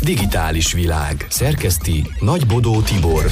Digitális világ. Szerkeszti Nagy Bodó Tibor.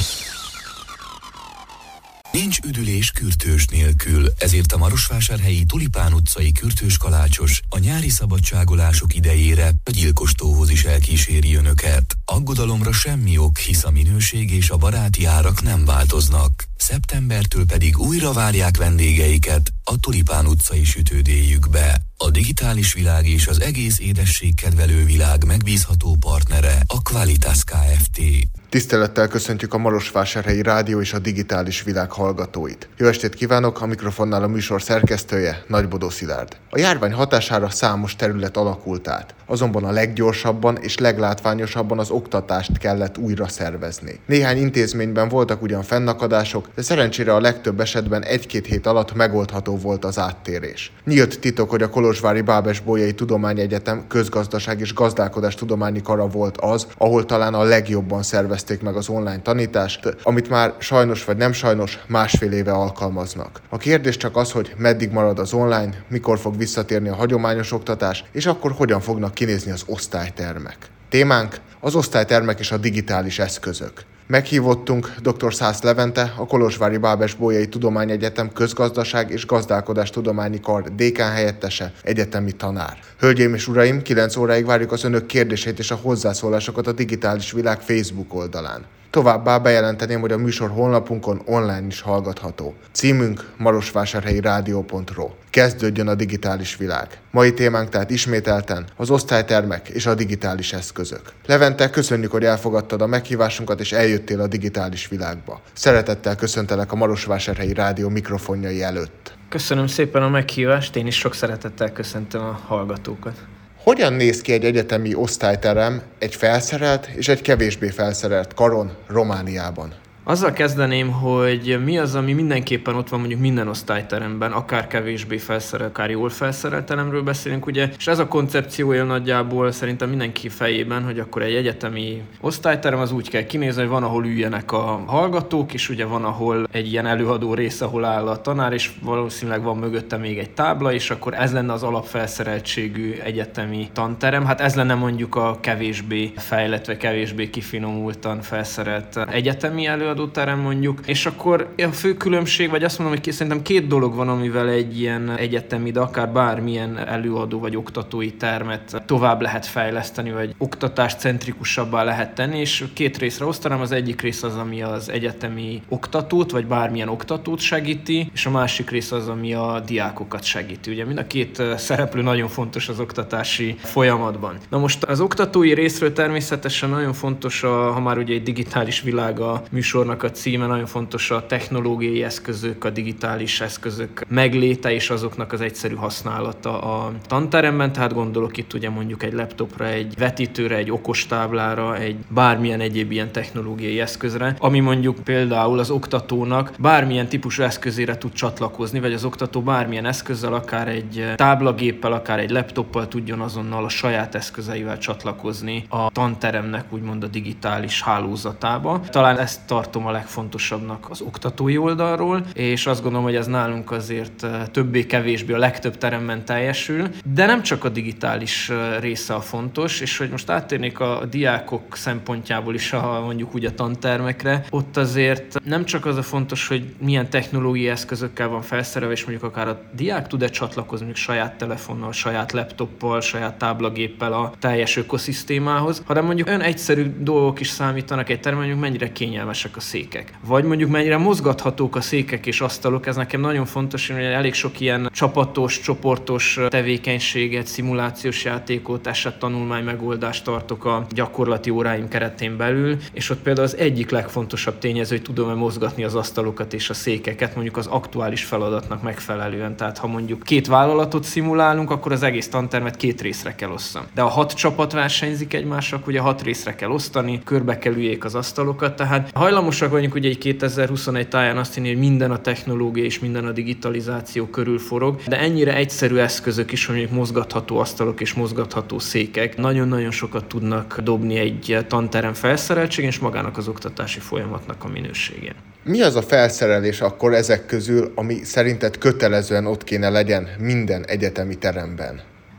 Nincs üdülés kürtős nélkül, ezért a Marosvásárhelyi Tulipán utcai kürtős kalácsos a nyári szabadságolások idejére a gyilkostóhoz is elkíséri önöket. Aggodalomra semmi ok, hisz a minőség és a baráti árak nem változnak. Szeptembertől pedig újra várják vendégeiket a Tulipán utcai sütődéjükbe. A digitális világ és az egész édességkedvelő világ megbízható partnere a Qualitas Kft. Tisztelettel köszöntjük a Marosvásárhelyi Rádió és a digitális világ hallgatóit. Jó estét kívánok, a mikrofonnál a műsor szerkesztője, Nagy Bodó Szilárd. A járvány hatására számos terület alakult át, azonban a leggyorsabban és leglátványosabban az oktatást kellett újra szervezni. Néhány intézményben voltak ugyan fennakadások, de szerencsére a legtöbb esetben 1-2 hét alatt megoldható volt az áttérés. Nyílt titok, hogy a Kolozsvári Bábes-Bolyai Tudományegyetem közgazdaság és gazdálkodás tudományi kara volt az, ahol talán a legjobban szervezték meg az online tanítást, amit már sajnos vagy nem sajnos másfél éve alkalmaznak. A kérdés csak az, hogy meddig marad az online, mikor fog visszatérni a hagyományos oktatás, és akkor hogyan fognak kinézni az osztálytermek. Témánk az osztálytermek és a digitális eszközök. Meghívottunk dr. Szász Levente, a Kolozsvári Bábes-Bolyai Tudományegyetem közgazdaság és gazdálkodás tudományi kar dékán helyettese, egyetemi tanár. Hölgyeim és uraim, 9 óráig várjuk az önök kérdését és a hozzászólásokat a Digitális Világ Facebook oldalán. Továbbá bejelenteném, hogy a műsor honlapunkon online is hallgatható. Címünk marosvásárhelyi-rádió.ro. Kezdődjön a digitális világ. Mai témánk tehát ismételten az osztálytermek és a digitális eszközök. Levente, köszönjük, hogy elfogadtad a meghívásunkat és eljöttél a digitális világba. Szeretettel köszöntelek a Marosvásárhelyi Rádió mikrofonjai előtt. Köszönöm szépen a meghívást, én is sok szeretettel köszöntöm a hallgatókat. Hogyan néz ki egy egyetemi osztályterem egy felszerelt és egy kevésbé felszerelt karon Romániában? Azzal kezdeném, hogy mi az, ami mindenképpen ott van mondjuk minden osztályteremben, akár kevésbé felszerelt, akár jól felszerelt teremről beszélünk, ugye, és ez a koncepciója nagyjából szerintem mindenki fejében, hogy akkor egy egyetemi osztályterem az úgy kell kinézni, hogy van, ahol üljenek a hallgatók, és ugye van, ahol egy ilyen előadó rész, ahol áll a tanár, és valószínűleg van mögötte még egy tábla, és akkor ez lenne az alapfelszereltségű egyetemi tanterem. Hát ez lenne mondjuk a kevésbé fejlett, vagy kevésbé kifinomultan felszerelt egyetemi előadóterem mondjuk, és akkor a fő különbség, vagy azt mondom, hogy szerintem 2 dolog van, amivel egy ilyen egyetemi, de akár bármilyen előadó vagy oktatói termet tovább lehet fejleszteni, vagy oktatáscentrikusabbá lehet tenni, és 2 részre osztanám. Az egyik rész az, ami az egyetemi oktatót, vagy bármilyen oktatót segíti, és a másik rész az, ami a diákokat segíti. Ugye mind a 2 szereplő nagyon fontos az oktatási folyamatban. Na most az oktatói részről természetesen nagyon fontos, ha már ugye egy digitális világ a műsornak a címe, nagyon fontos a technológiai eszközök, a digitális eszközök megléte és azoknak az egyszerű használata a tanteremben, tehát gondolok itt ugye mondjuk egy laptopra, egy vetítőre, egy okostáblára, egy bármilyen egyéb ilyen technológiai eszközre, ami mondjuk például az oktatónak bármilyen típusú eszközére tud csatlakozni, vagy az oktató bármilyen eszközzel, akár egy táblagéppel, akár egy laptoppal tudjon azonnal a saját eszközeivel csatlakozni a tanteremnek úgymond a digitális hálózatába. Talán ezt tartom a legfontosabbnak az oktatói oldalról, és azt gondolom, hogy ez nálunk azért többé-kevésbé a legtöbb teremben teljesül, de nem csak a digitális része a fontos, és hogy most áttérnék a diákok szempontjából is mondjuk úgy a tantermekre, ott azért nem csak az a fontos, hogy milyen technológiai eszközökkel van felszerelve, és mondjuk akár a diák tud-e csatlakozni mondjuk saját telefonnal, saját laptoppal, saját táblagéppel a teljes ökoszisztémához, hanem mondjuk olyan egyszerű dolgok is számítanak egy teremben, mondjuk mennyire kényelmesek a székek. Vagy mondjuk mennyire mozgathatók a székek és asztalok, ez nekem nagyon fontos, hogy elég sok ilyen csapatos, csoportos tevékenységet, szimulációs játékot, esettanulmány megoldást tartok a gyakorlati óráim keretén belül, és ott például az egyik legfontosabb tényező, hogy tudom-e mozgatni az asztalokat és a székeket, mondjuk az aktuális feladatnak megfelelően. Tehát ha mondjuk 2 vállalatot szimulálunk, akkor az egész tantermet 2 részre kell osszam. De ha 6 csapat versenyzik egymással, ugye 6 részre kell osztani, körbe kell üljék az asztalokat, tehát hajlamosak vagyunk ugye egy 2021 táján azt hinni, hogy minden a technológia és minden a digitalizáció körül forog, de ennyire egyszerű eszközök is, hogy mondjuk mozgatható asztalok és mozgatható székek nagyon-nagyon sokat tudnak dobni egy tanterem felszereltségén és magának az oktatási folyamatnak a minőségén. Mi az a felszerelés akkor ezek közül, ami szerinted kötelezően ott kéne legyen minden egyetemi teremben?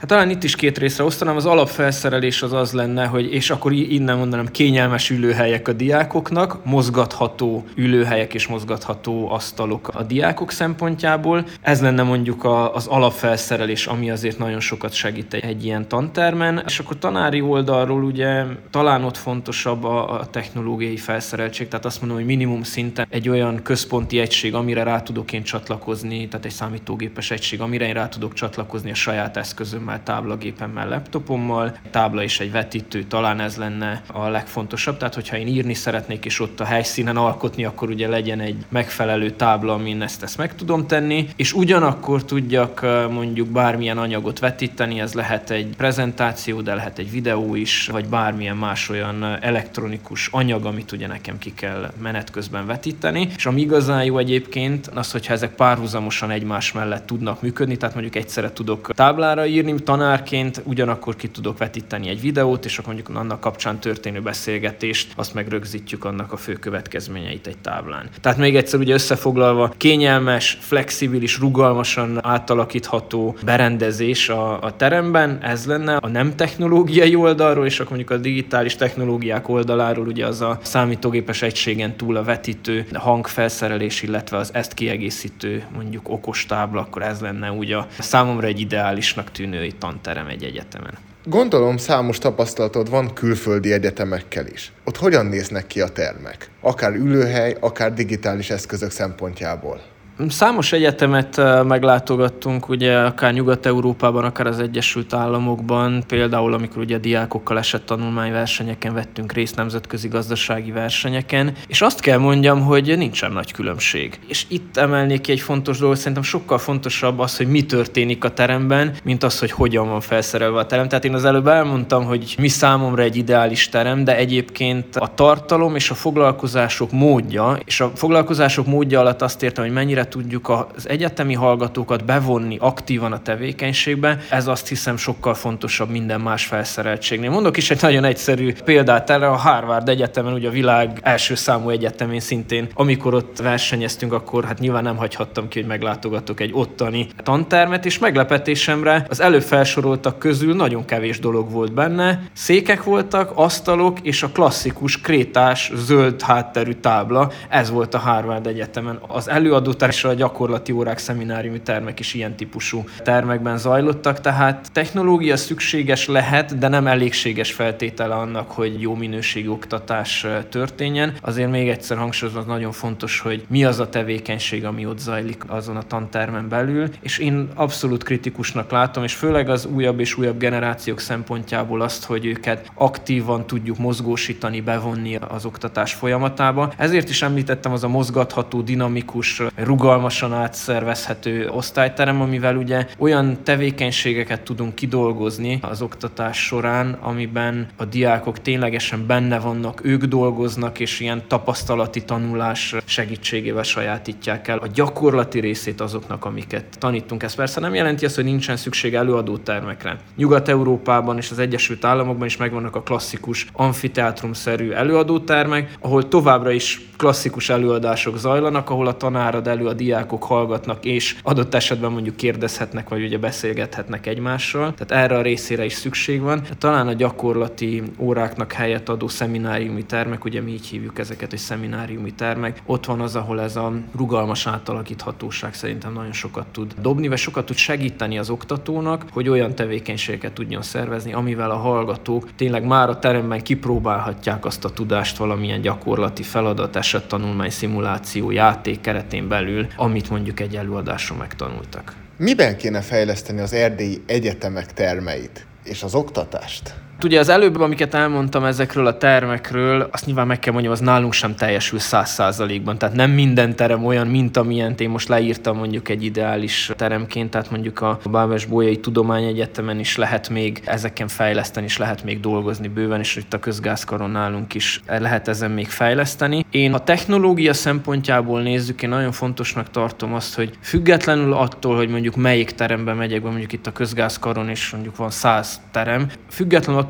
Hát talán itt is két részre osztanám, az alapfelszerelés az lenne, hogy és akkor innen mondanám kényelmes ülőhelyek a diákoknak, mozgatható ülőhelyek és mozgatható asztalok a diákok szempontjából. Ez lenne mondjuk az alapfelszerelés, ami azért nagyon sokat segít egy ilyen tantermen. És akkor tanári oldalról ugye talán ott fontosabb a technológiai felszereltség, tehát azt mondom, hogy minimum szinten egy olyan központi egység, amire rá tudok én csatlakozni, tehát egy számítógépes egység, amire én rá tudok csatlakozni a saját eszközömmel, táblagépemmel, laptopommal, tábla és egy vetítő, talán ez lenne a legfontosabb. Tehát, hogyha én írni szeretnék és ott a helyszínen alkotni, akkor ugye legyen egy megfelelő tábla, amin ezt meg tudom tenni, és ugyanakkor tudjak mondjuk bármilyen anyagot vetíteni, ez lehet egy prezentáció, de lehet egy videó is, vagy bármilyen más olyan elektronikus anyag, amit ugye nekem ki kell menet közben vetíteni. És ami igazán jó egyébként, az, hogyha ezek párhuzamosan egymás mellett tudnak működni, tehát mondjuk egyszerre tudok táblára írni tanárként, ugyanakkor ki tudok vetíteni egy videót, és akkor mondjuk annak kapcsán történő beszélgetést, azt meg rögzítjük annak a fő következményeit egy táblán. Tehát még egyszer ugye összefoglalva, kényelmes, flexibilis, rugalmasan átalakítható berendezés a teremben, ez lenne a nem technológiai oldalról, és akkor mondjuk a digitális technológiák oldaláról ugye az a számítógépes egységen túl a vetítő hangfelszerelés, illetve az ezt kiegészítő mondjuk okostábla, akkor ez lenne ugye számomra egy ideálisnak tűnő tanterem egy egyetemen. Gondolom számos tapasztalatod van külföldi egyetemekkel is. Ott hogyan néznek ki a termek? Akár ülőhely, akár digitális eszközök szempontjából. Számos egyetemet meglátogattunk, ugye akár Nyugat-Európában, akár az Egyesült Államokban, például amikor ugye diákokkal esett tanulmányversenyeken vettünk részt, nemzetközi gazdasági versenyeken, és azt kell mondjam, hogy nincsen nagy különbség. És itt emelnék ki egy fontos dolgot, szerintem sokkal fontosabb az, hogy mi történik a teremben, mint az, hogy hogyan van felszerelve a terem. Tehát én az előbb elmondtam, hogy mi számomra egy ideális terem, de egyébként a tartalom és a foglalkozások módja, és a foglalkozások módja alatt azt értem, hogy mennyire tudjuk az egyetemi hallgatókat bevonni aktívan a tevékenységbe, ez azt hiszem sokkal fontosabb minden más felszereltségnél. Mondok is egy nagyon egyszerű példát erre, a Harvard Egyetemen, ugye a világ első számú egyetemén szintén, amikor ott versenyeztünk, akkor hát nyilván nem hagyhattam ki, hogy meglátogatok egy ottani tantermet, és meglepetésemre az előbb felsoroltak közül nagyon kevés dolog volt benne. Székek voltak, asztalok és a klasszikus krétás zöld hátterű tábla, ez volt a Harvard Egyetemen. Az előadóterem és a gyakorlati órák, szemináriumi termek is ilyen típusú termekben zajlottak, tehát technológia szükséges lehet, de nem elégséges feltétele annak, hogy jó minőségű oktatás történjen. Azért még egyszer hangsúlyozom, az nagyon fontos, hogy mi az a tevékenység, ami ott zajlik azon a tantermen belül, és én abszolút kritikusnak látom, és főleg az újabb és újabb generációk szempontjából azt, hogy őket aktívan tudjuk mozgósítani, bevonni az oktatás folyamatába. Ezért is említettem az a mozgatható, dinamikus, rugalmasan átszervezhető osztályterem, amivel ugye olyan tevékenységeket tudunk kidolgozni az oktatás során, amiben a diákok ténylegesen benne vannak, ők dolgoznak, és ilyen tapasztalati tanulás segítségével sajátítják el a gyakorlati részét azoknak, amiket tanítunk. Ez persze nem jelenti azt, hogy nincsen szükség előadótermekre. Nyugat-Európában és az Egyesült Államokban is megvannak a klasszikus amfiteátrumszerű előadótermek, ahol továbbra is klasszikus előadások zajlanak, ahol a tanárad elő a diákok hallgatnak, és adott esetben mondjuk kérdezhetnek, vagy ugye beszélgethetnek egymással. Tehát erre a részére is szükség van. Talán a gyakorlati óráknak helyet adó szemináriumi termek, ugye mi így hívjuk ezeket, hogy szemináriumi termek, ott van az, ahol ez a rugalmas átalakíthatóság szerintem nagyon sokat tud dobni, vagy sokat tud segíteni az oktatónak, hogy olyan tevékenységeket tudjon szervezni, amivel a hallgatók tényleg már a teremben kipróbálhatják azt a tudást valamilyen gyakorlati feladat, esettanulmány, szimuláció, játék keretén belül, amit mondjuk egy előadáson megtanultak. Miben kéne fejleszteni az erdélyi egyetemek termeit és az oktatást? Ugye az előbb, amiket elmondtam ezekről a termekről, azt nyilván meg kell mondjam, az nálunk sem teljesül 100%-ban. Tehát nem minden terem olyan, mint amilyent én most leírtam mondjuk egy ideális teremként. Tehát mondjuk a Bábes-Bolyai Tudományegyetemen is lehet még ezeken fejleszteni, és lehet még dolgozni bőven, és itt a közgázkaron nálunk is lehet ezen még fejleszteni. Én a technológia szempontjából nézzük, én nagyon fontosnak tartom azt, hogy függetlenül attól, hogy mondjuk melyik terembe megyek be, mondjuk itt a közgázkaron is mondjuk van 100 terem, függetlenül attól,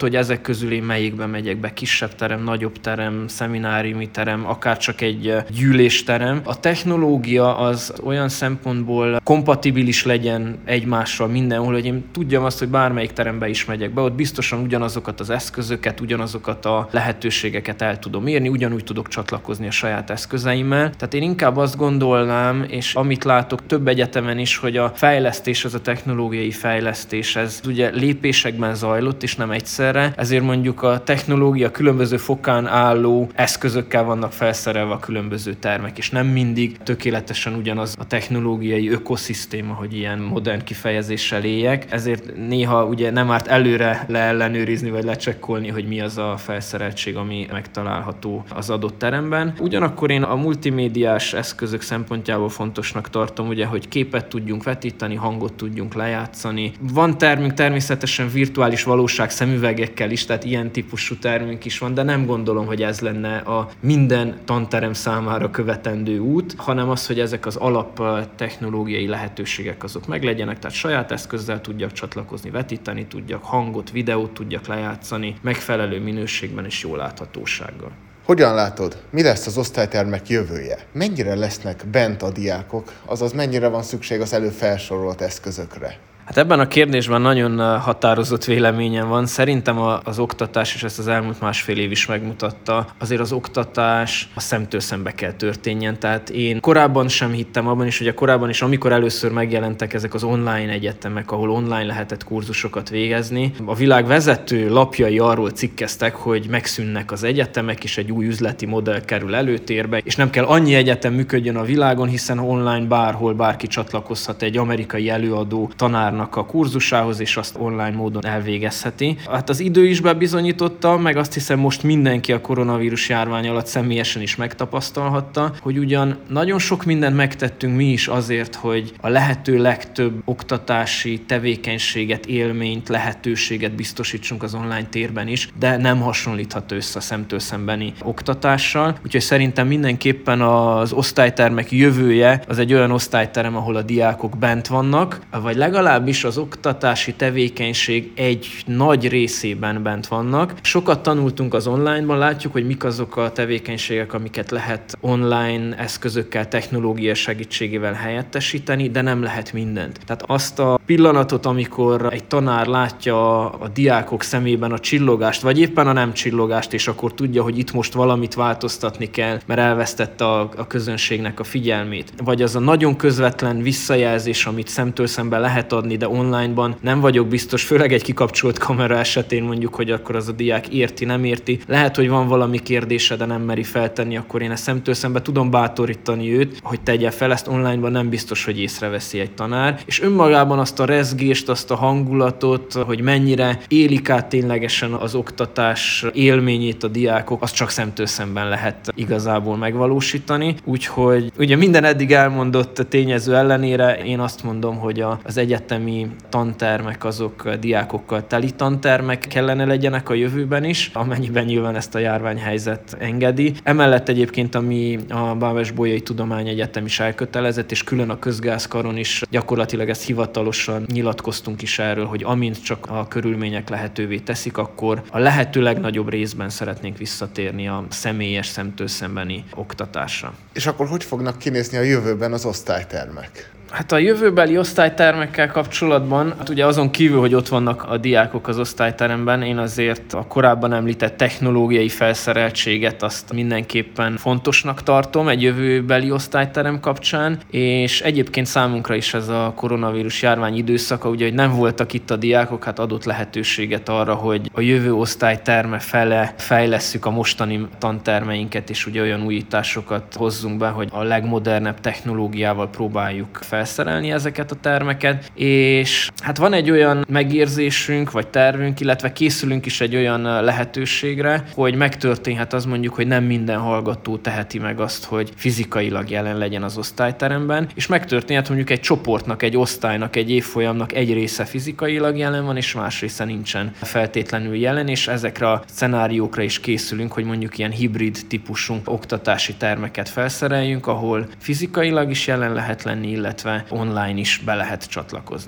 attól, hogy ezek közül én melyikbe megyek be, kisebb terem, nagyobb terem, szemináriumi terem, akár csak egy gyűlésterem. A technológia az olyan szempontból kompatibilis legyen egymással mindenhol, hogy én tudjam azt, hogy bármelyik terembe is megyek be, ott biztosan ugyanazokat az eszközöket, ugyanazokat a lehetőségeket el tudom érni, ugyanúgy tudok csatlakozni a saját eszközeimmel. Tehát én inkább azt gondolnám, és amit látok több egyetemen is, hogy a fejlesztés, az a technológiai fejlesztés, ez ugye lépésekben zajlott, és nem egyszerre, ezért mondjuk a technológia különböző fokán álló eszközökkel vannak felszerelve a különböző termek, és nem mindig tökéletesen ugyanaz a technológiai ökoszisztéma, hogy ilyen modern kifejezéssel éljek, ezért néha ugye nem árt előre leellenőrizni, vagy lecsekkolni, hogy mi az a felszereltség, ami megtalálható az adott teremben. Ugyanakkor én a multimédiás eszközök szempontjából fontosnak tartom, ugye, hogy képet tudjunk vetíteni, hangot tudjunk lejátszani. Van termünk természetesen virtuális valóság szemüvegekkel is, tehát ilyen típusú termünk is van, de nem gondolom, hogy ez lenne a minden tanterem számára követendő út, hanem az, hogy ezek az alap technológiai lehetőségek azok meglegyenek, tehát saját eszközzel tudjak csatlakozni, vetíteni tudjak, hangot, videót tudjak lejátszani, megfelelő minőségben és jó láthatósággal. Hogyan látod, mi lesz az osztálytermek jövője? Mennyire lesznek bent a diákok, azaz mennyire van szükség az előbb felsorolt eszközökre? Hát ebben a kérdésben nagyon határozott véleményem van. Szerintem az oktatás, és ezt az elmúlt másfél év is megmutatta, azért az oktatás a szemtől szembe kell történjen. Tehát én korábban sem hittem abban is, hogy korábban is, amikor először megjelentek ezek az online egyetemek, ahol online lehetett kurzusokat végezni, a világ vezető lapjai arról cikkeztek, hogy megszűnnek az egyetemek, és egy új üzleti modell kerül előtérbe, és nem kell annyi egyetem működjön a világon, hiszen online bárhol bárki csatlakozhat egy amerikai előadó tanár a kurzusához, és azt online módon elvégezheti. Hát az idő is bebizonyította, meg azt hiszem most mindenki a koronavírus járvány alatt személyesen is megtapasztalhatta, hogy ugyan nagyon sok mindent megtettünk mi is azért, hogy a lehető legtöbb oktatási tevékenységet, élményt, lehetőséget biztosítsunk az online térben is, de nem hasonlítható össze a szemtől szembeni oktatással. Úgyhogy szerintem mindenképpen az osztálytermek jövője az egy olyan osztályterem, ahol a diákok bent vannak, vagy legalábbis az oktatási tevékenység egy nagy részében bent vannak. Sokat tanultunk az online-ban, látjuk, hogy mik azok a tevékenységek, amiket lehet online eszközökkel, technológia segítségével helyettesíteni, de nem lehet mindent. Tehát azt a pillanatot, amikor egy tanár látja a diákok szemében a csillogást, vagy éppen a nem csillogást, és akkor tudja, hogy itt most valamit változtatni kell, mert elvesztette a közönségnek a figyelmét. Vagy az a nagyon közvetlen visszajelzés, amit szemtől szemben lehet adni, de online-ban nem vagyok biztos, főleg egy kikapcsolt kamera esetén mondjuk, hogy akkor az a diák érti, nem érti. Lehet, hogy van valami kérdése, de nem meri feltenni, akkor én ezt szemtől szembe tudom bátorítani őt, hogy tegye fel, ezt online-ban nem biztos, hogy észreveszi egy tanár. És önmagában azt a rezgést, azt a hangulatot, hogy mennyire élik át ténylegesen az oktatás élményét a diákok, azt csak szemtől szemben lehet igazából megvalósítani. Úgyhogy ugye minden eddig elmondott tényező ellenére én azt mondom, hogy az egyetemi tantermek azok diákokkal teli tantermek kellene legyenek a jövőben is, amennyiben nyilván ezt a járványhelyzet engedi. Emellett egyébként, ami a Bábes-Bolyai Tudományegyetem is elkötelezett, és külön a közgázkaron is gyakorlatilag ezt hivatalosan nyilatkoztunk is erről, hogy amint csak a körülmények lehetővé teszik, akkor a lehető legnagyobb részben szeretnénk visszatérni a személyes szemtől szembeni oktatásra. És akkor hogy fognak kinézni a jövőben az osztálytermek? Hát a jövőbeli osztálytermekkel kapcsolatban, hát ugye azon kívül, hogy ott vannak a diákok az osztályteremben, én azért a korábban említett technológiai felszereltséget azt mindenképpen fontosnak tartom egy jövőbeli osztályterem kapcsán, és egyébként számunkra is ez a koronavírus járvány időszaka, ugye, hogy nem voltak itt a diákok, hát adott lehetőséget arra, hogy a jövő osztályterme fele fejlesszük a mostani tantermeinket, és ugye olyan újításokat hozzunk be, hogy a legmodernebb technológiával próbáljuk felszerelni ezeket a termeket, és hát van egy olyan megérzésünk, vagy tervünk, illetve készülünk is egy olyan lehetőségre, hogy megtörténhet az mondjuk, hogy nem minden hallgató teheti meg azt, hogy fizikailag jelen legyen az osztályteremben, és megtörténhet mondjuk egy csoportnak, egy osztálynak, egy évfolyamnak egy része fizikailag jelen van, és más része nincsen feltétlenül jelen, és ezekre a szenáriókra is készülünk, hogy mondjuk ilyen hibrid típusú oktatási termeket felszereljünk, ahol fizikailag is jelen lehet lenni, illetve online is be lehet csatlakozni.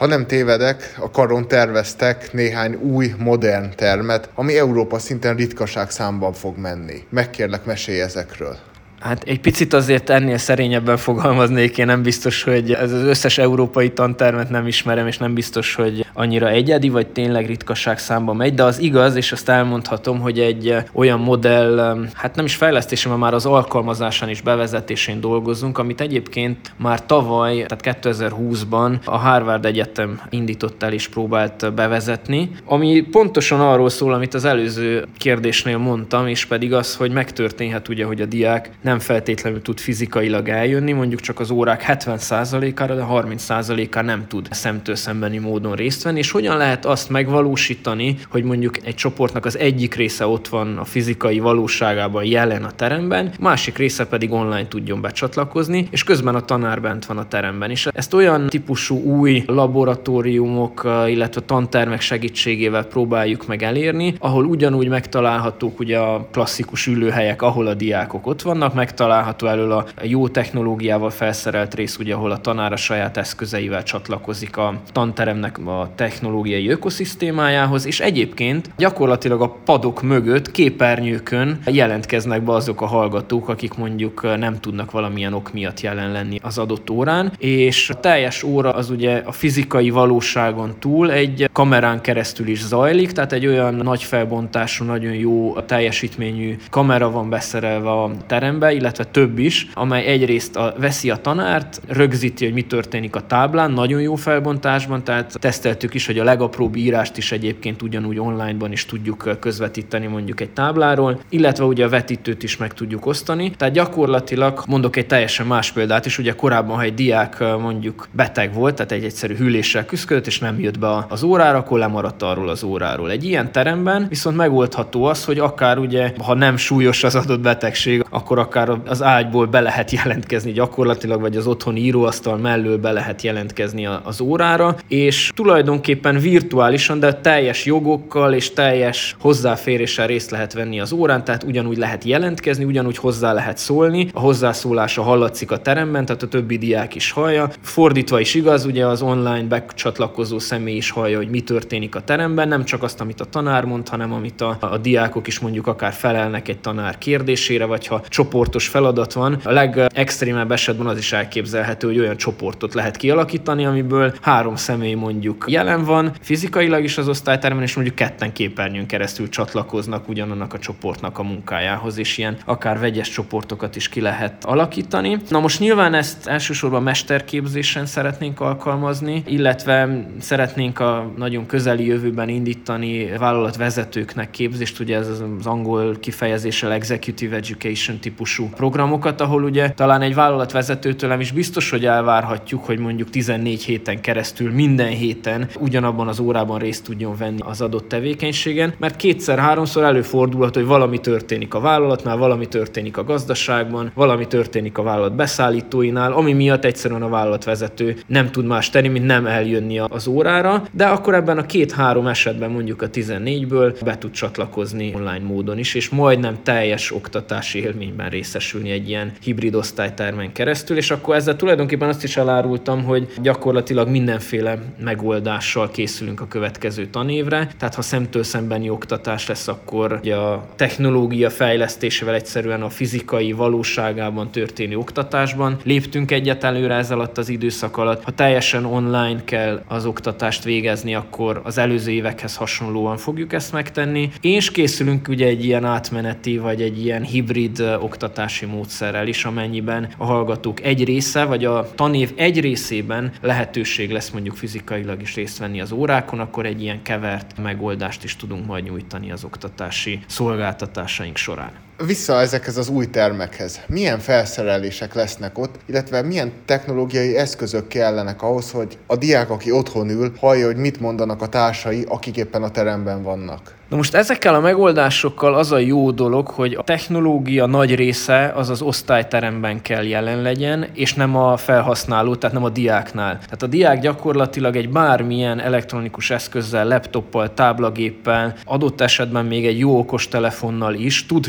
Ha nem tévedek, a karon terveztek néhány új, modern termet, ami Európa szinten ritkaság számban fog menni. Megkérlek, mesélj ezekről. Hát egy picit azért ennél szerényebben fogalmaznék, én nem biztos, hogy ez az összes európai tantermet nem ismerem, és nem biztos, hogy annyira egyedi, vagy tényleg ritkaság számba megy, de az igaz, és azt elmondhatom, hogy egy olyan modell, hát nem is fejlesztésében, már az alkalmazásán is bevezetésén dolgozunk, amit egyébként már tavaly, tehát 2020-ban a Harvard Egyetem indított el és próbált bevezetni, ami pontosan arról szól, amit az előző kérdésnél mondtam, és pedig az, hogy megtörténhet ugye, hogy a diák nem feltétlenül tud fizikailag eljönni, mondjuk csak az órák 70%-ára, de 30%-ára nem tud szemtől szembeni módon részt venni, és hogyan lehet azt megvalósítani, hogy mondjuk egy csoportnak az egyik része ott van a fizikai valóságában jelen a teremben, másik része pedig online tudjon becsatlakozni, és közben a tanár bent van a teremben. És ezt olyan típusú új laboratóriumok, illetve tantermek segítségével próbáljuk meg elérni, ahol ugyanúgy megtalálhatók ugye a klasszikus ülőhelyek, ahol a diákok ott vannak, megtalálható elől a jó technológiával felszerelt rész, ugye, ahol a tanár a saját eszközeivel csatlakozik a tanteremnek a technológiai ökoszisztémájához, és egyébként gyakorlatilag a padok mögött képernyőkön jelentkeznek be azok a hallgatók, akik mondjuk nem tudnak valamilyen ok miatt jelen lenni az adott órán, és a teljes óra az ugye a fizikai valóságon túl egy kamerán keresztül is zajlik, tehát egy olyan nagy felbontású, nagyon jó teljesítményű kamera van beszerelve a terembe, illetve több is, amely egyrészt veszi a tanárt, rögzíti, hogy mi történik a táblán, nagyon jó felbontásban, tehát teszteltük is, hogy a legapróbb írást is egyébként ugyanúgy onlineban is tudjuk közvetíteni mondjuk egy tábláról, illetve ugye a vetítőt is meg tudjuk osztani. Tehát gyakorlatilag mondok egy teljesen más példát is, ugye korábban, ha egy diák mondjuk beteg volt, tehát egy egyszerű hűléssel küzdött, és nem jött be az órára, akkor lemaradt arról az óráról. Egy ilyen teremben viszont megoldható az, hogy akár ugye, ha nem súlyos az adott betegség, akkor akár az ágyból be lehet jelentkezni gyakorlatilag, vagy az otthoni íróasztal mellől be lehet jelentkezni az órára, és tulajdonképpen virtuálisan, de teljes jogokkal és teljes hozzáféréssel részt lehet venni az órán, tehát ugyanúgy lehet jelentkezni, ugyanúgy hozzá lehet szólni, a hozzászólása hallatszik a teremben, tehát a többi diák is hallja. Fordítva is igaz, ugye az online becsatlakozó személy is hallja, hogy mi történik a teremben, nem csak azt, amit a tanár mond, hanem amit a diákok is mondjuk akár felelnek egy tanár kérdésére, vagy ha csoportos feladat van. A legextrémebb esetben az is elképzelhető, hogy olyan csoportot lehet kialakítani, amiből 3 személy mondjuk jelen van, fizikailag is az osztályteremben, és mondjuk 2 képernyőn keresztül csatlakoznak ugyanannak a csoportnak a munkájához, és ilyen akár vegyes csoportokat is ki lehet alakítani. Na most nyilván ezt elsősorban mesterképzésen szeretnénk alkalmazni, illetve szeretnénk a nagyon közeli jövőben indítani vállalatvezetőknek képzést, ugye ez az angol kifejezéssel executive education típusú programokat, ahol ugye talán egy vállalatvezetőtől nem is biztos, hogy elvárhatjuk, hogy mondjuk 14 héten keresztül minden héten ugyanabban az órában részt tudjon venni az adott tevékenységen, mert 2-3-szor előfordulhat, hogy valami történik a vállalatnál, valami történik a gazdaságban, valami történik a vállalat beszállítóinál, ami miatt egyszerűen a vállalatvezető nem tud más tenni, mint nem eljönni az órára, de akkor ebben a 2-3 esetben mondjuk a 14-ből be tud csatlakozni online módon is, és majdnem teljes oktatási élményben részesülni egy ilyen hibrid osztálytermen keresztül, és akkor ezzel tulajdonképpen azt is elárultam, hogy gyakorlatilag mindenféle megoldással készülünk a következő tanévre, tehát ha szemtől szembeni oktatás lesz, akkor ugye a technológia fejlesztésével egyszerűen a fizikai valóságában történő oktatásban léptünk egyet előre ez alatt az időszak alatt. Ha teljesen online kell az oktatást végezni, akkor az előző évekhez hasonlóan fogjuk ezt megtenni, és készülünk ugye egy ilyen átmeneti vagy egy ilyen hibrid oktatási módszerrel is, amennyiben a hallgatók egy része, vagy a tanév egy részében lehetőség lesz mondjuk fizikailag is részt venni az órákon, akkor egy ilyen kevert megoldást is tudunk majd nyújtani az oktatási szolgáltatásaink során. Vissza ezekhez az új termekhez. Milyen felszerelések lesznek ott, illetve milyen technológiai eszközök kellenek ahhoz, hogy a diák, aki otthon ül, hallja, hogy mit mondanak a társai, akik éppen a teremben vannak? Na most ezekkel a megoldásokkal az a jó dolog, hogy a technológia nagy része az az osztályteremben kell jelen legyen, és nem a felhasználó, tehát nem a diáknál. Tehát a diák gyakorlatilag egy bármilyen elektronikus eszközzel, laptoppal, táblagéppel, adott esetben még egy jó okostelefonnal is tud csatlakozni